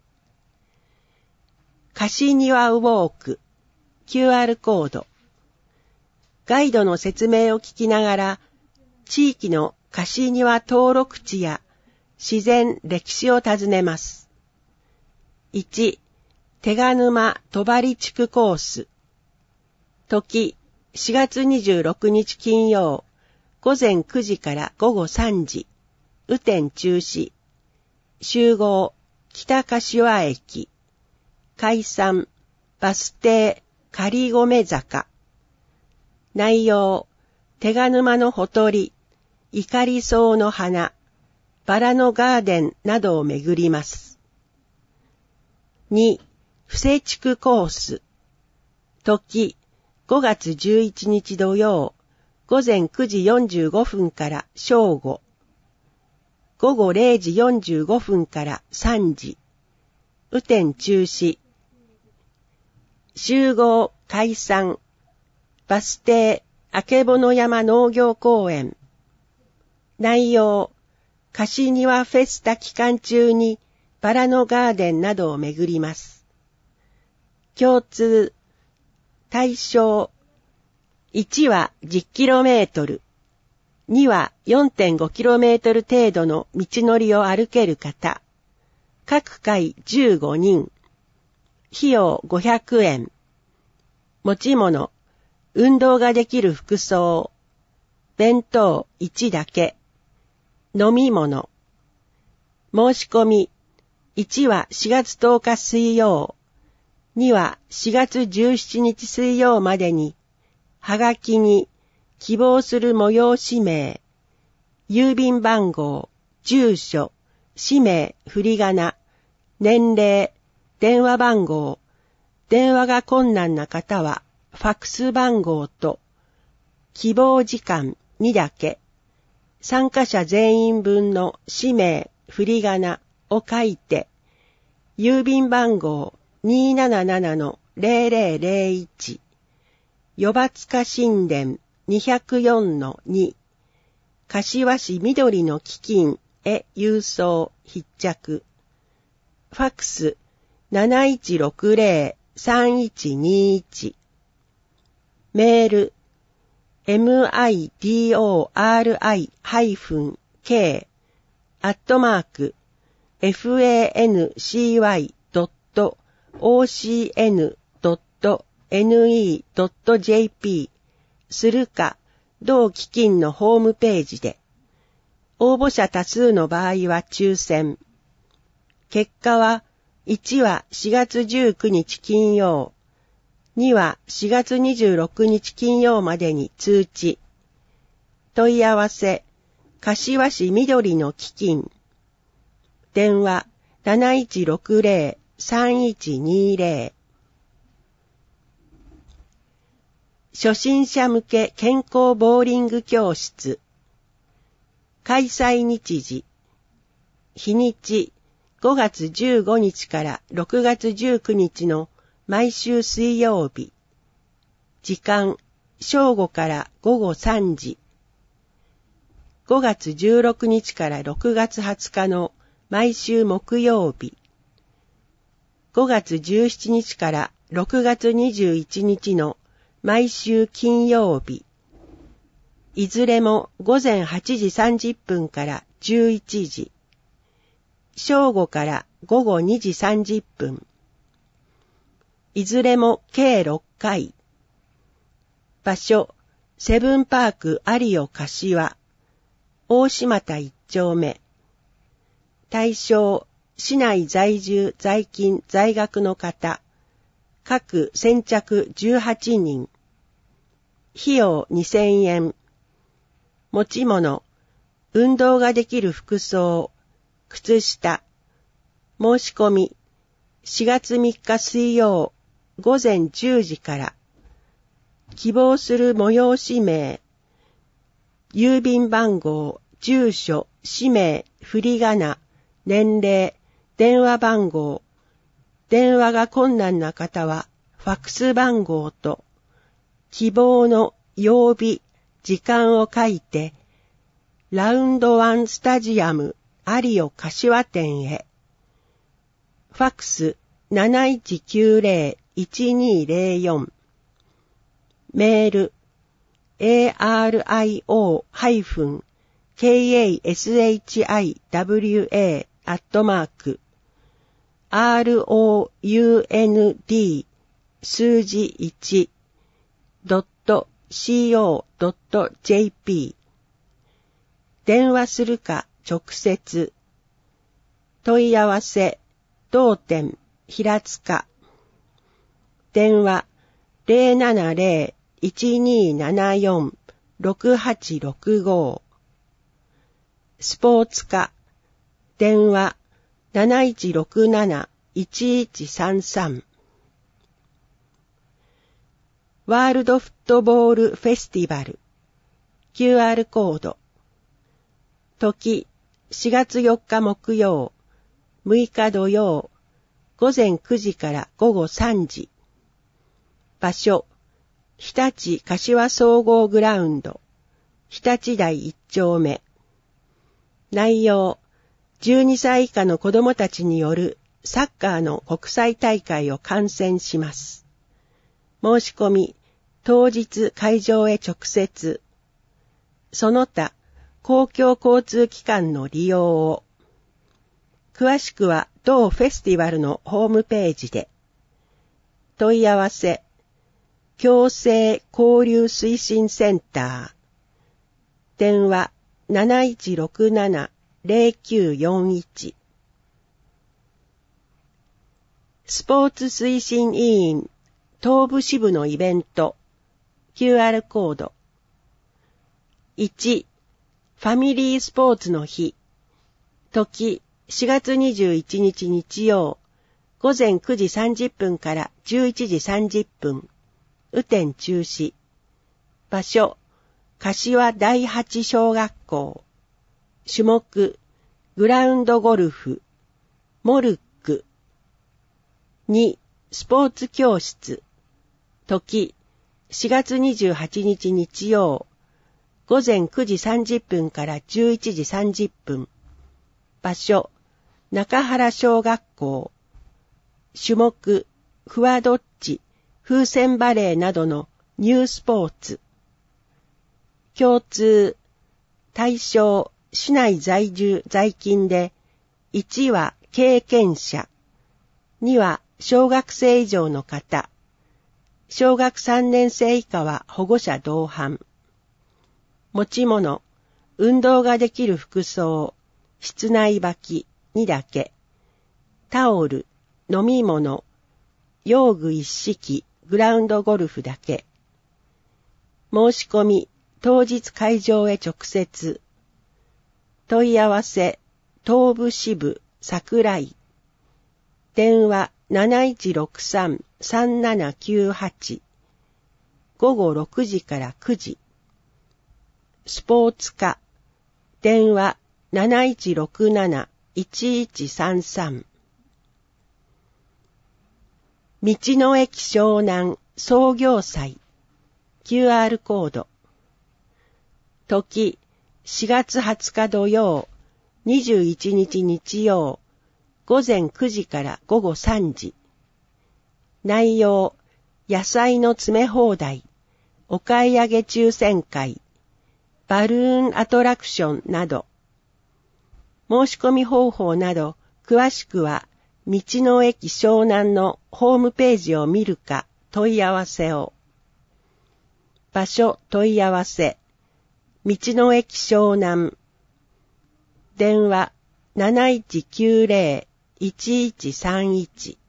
柏庭ウォーク キューアール コード。ガイドの説明を聞きながら、地域の柏庭登録地や自然歴史を訪ねます。いち、手賀沼戸張地区コース。時、しがつにじゅうろくにち金曜、午前くじから午後さんじ、雨天中止。集合、北柏駅。解散、バス停、仮米坂。内容、手賀沼のほとり、イカリソウの花、バラのガーデンなどを巡ります。に、布施地区コース。時、ごがつじゅういちにち土曜、午前くじよんじゅうごふんから正午。午後れいじよんじゅうごふんからさんじ。雨天中止。集合、解散。バス停、あけぼの山農業公園。内容、柏庭フェスタ期間中にバラのガーデンなどを巡ります。共通、対象、いちは じゅっキロメートル、には よんてんごキロメートル程度の道のりを歩ける方、各回じゅうごにん、費用ごひゃくえん、持ち物、運動ができる服装、弁当いちだけ、飲み物。申し込み、いちはしがつとおか水曜、にはしがつじゅうしちにち水曜までに、はがきに希望する催し名、郵便番号、住所、氏名、振り仮名、年齢、電話番号、電話が困難な方は、ファックス番号と、希望時間にだけ、参加者全員分の氏名、振り仮名を書いて、郵便番号 にーなななのぜろぜろぜろいち、よばつか神殿 にひゃくよんのに、柏市緑の基金へ郵送必着。ファックス なないちろくぜろ さんいちにいち。メール midori-k アットマーク fancy ドット ocn ドット ne ドット jp するか同基金のホームページで。応募者多数の場合は抽選。結果はいちはしがつじゅうくにち金曜、にはしがつにじゅうろくにち金曜までに通知。問い合わせ、柏市緑の基金。電話 なないちろくぜろ さんいちにぜろ。初心者向け健康ボーリング教室。開催日時。日にちごがつじゅうごにちからろくがつじゅうくにちの毎週水曜日。時間、正午から午後さんじ。ごがつじゅうろくにちからろくがつはつかの毎週木曜日。ごがつじゅうしちにちからろくがつにじゅういちにちの毎週金曜日。いずれもごぜんはちじさんじゅっぷんからじゅういちじ。正午からごごにじさんじゅっぷん。いずれも計ろっかい。場所、セブンパーク有オ柏、大島田一丁目。対象、市内在住在勤在学の方、各先着じゅうはちにん。費用にせんえん。持ち物、運動ができる服装、 靴下。申し込み、しがつみっか水曜、午前じゅうじから。希望する催し名、郵便番号、住所、氏名、振り仮名、年齢、電話番号。電話が困難な方は、ファックス番号と、希望の曜日、時間を書いて、ラウンドワンスタジアム有オ柏店へ。ファックス なないちきゅうぜろいちにーぜろよん。メール エーアールアイオーケーエーエスエイチアイダブリューエー アットマーク アールオーユーエヌディー 数字いちドット シーオー ドット ジェーピー。電話するか直接。問い合わせ同店平塚。電話 ゼロななゼロ いちにーななよん ろくはちろくご。スポーツ課。電話 なないちろくなな いちいちさんさん。ワールドフットボールフェスティバル。キューアール コード。時、しがつよっか木曜、むいか土曜、午前くじから午後さんじ。場所、日立柏総合グラウンド、日立台いっ丁目。内容、じゅうにさい以下の子どもたちによるサッカーの国際大会を観戦します。申し込み、当日会場へ直接。その他、公共交通機関の利用を。詳しくは同フェスティバルのホームページで。問い合わせ、共生交流推進センター。電話 なないちろくなな ゼロきゅうよんいち。スポーツ推進委員東部支部のイベント キューアール コード。いちファミリースポーツの日。時、しがつにじゅういちにち日曜、午前くじさんじゅっぷんからじゅういちじさんじゅっぷん。雨天中止。場所、柏第八小学校。種目、グラウンドゴルフ。モルック。にスポーツ教室。時、しがつにじゅうはちにち日曜、午前くじさんじゅっぷんからじゅういちじさんじゅっぷん。場所、中原小学校。種目、フワドッチ、風船バレーなどのニュースポーツ。共通、対象、市内在住在勤で、いちは経験者、には小学生以上の方、小学さんねん生以下は保護者同伴。持ち物、運動ができる服装、室内履きにだけ、タオル、飲み物、用具一式、グラウンドゴルフだけ。申し込み、当日会場へ直接。問い合わせ、東部支部、桜井。電話 なないちろくさん さんななきゅうはち。午後ろくじからくじ。スポーツ課。電話 なないちろくなな いちいちさんさん。道の駅湘南創業祭 キューアール コード。時、しがつはつか土曜、にじゅういちにち日曜、午前くじから午後さんじ。内容、野菜の詰め放題、お買い上げ抽選会、バルーンアトラクションなど。申し込み方法など、詳しくは、道の駅湘南のホームページを見るか問い合わせを。場所問い合わせ。道の駅湘南。電話 なないちきゅうぜろ いちいちさんいち。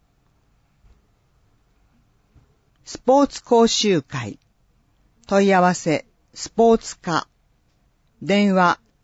スポーツ講習会。問い合わせ、スポーツ課。電話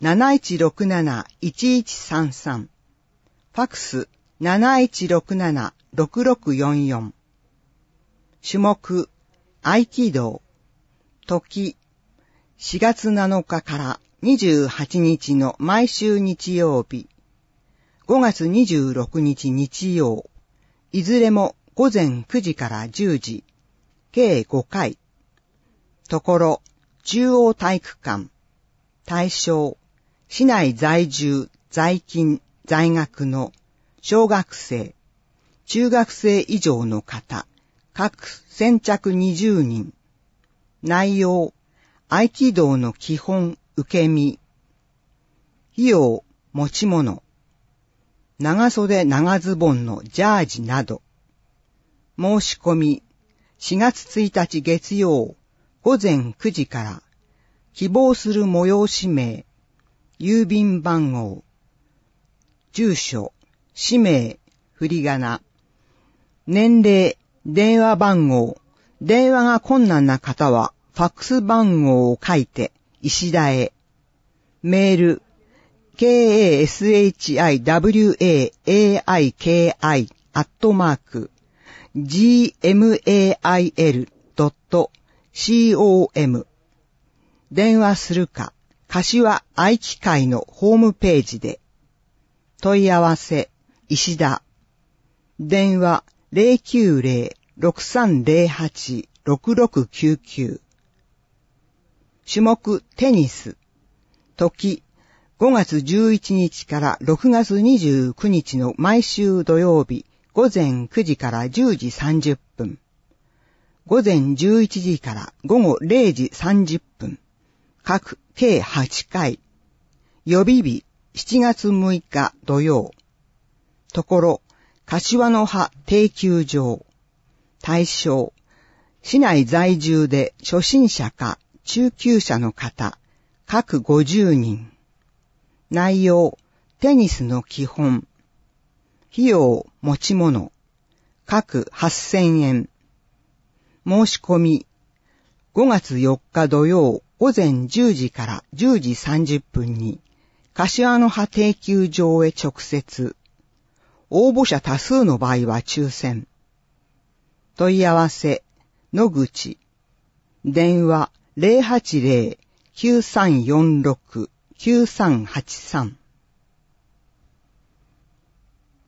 なないちろくなないちいちさんさん、ファクスなないちろくななろくろくよんよん。種目、合気道。時、しがつなのかからにじゅうはちにちの毎週日曜日。ごがつにじゅうろくにち日曜。いずれもごぜんくじからじゅうじ。計ごかい。ところ、中央体育館。対象、市内在住、在勤、在学の小学生、中学生以上の方、各先着にじゅうにん。内容、合気道の基本、受け身。費用、持ち物。長袖長ズボンのジャージなど。申し込み、しがつついたち月曜、ごぜんくじから、希望する催し名、郵便番号、住所、氏名、振り仮名、年齢、電話番号、電話が困難な方は、ファックス番号を書いて、石田へ。メール、ケーエーエスエイチアイダブリューエーエーアイケーアイ アットマーク、ジーエムエーアイエルドットコム。電話するか、柏愛機会のホームページで。問い合わせ、石田。電話 ゼロきゅうゼロ ろくさんゼロはち ろくろくきゅうきゅう。種目テニス。時、ごがつじゅういちにちからろくがつにじゅうくにちの毎週土曜日、ごぜんくじからじゅうじさんじゅっぷん。ごぜんじゅういちじからごごれいじさんじゅっぷん。各計はちかい。予備日しちがつむいか土曜。ところ、柏の葉定休場。対象、市内在住で初心者か中級者の方、各ごじゅうにん。内容、テニスの基本。費用、持ち物。各はっせんえん。申し込み、ごがつよっか土曜ごぜんじゅうじからじゅうじさんじゅっぷんに、柏の葉定休場へ直接。応募者多数の場合は抽選。問い合わせ、野口。電話 ゼロはちゼロ きゅうさんよんろく きゅうさんはちさん。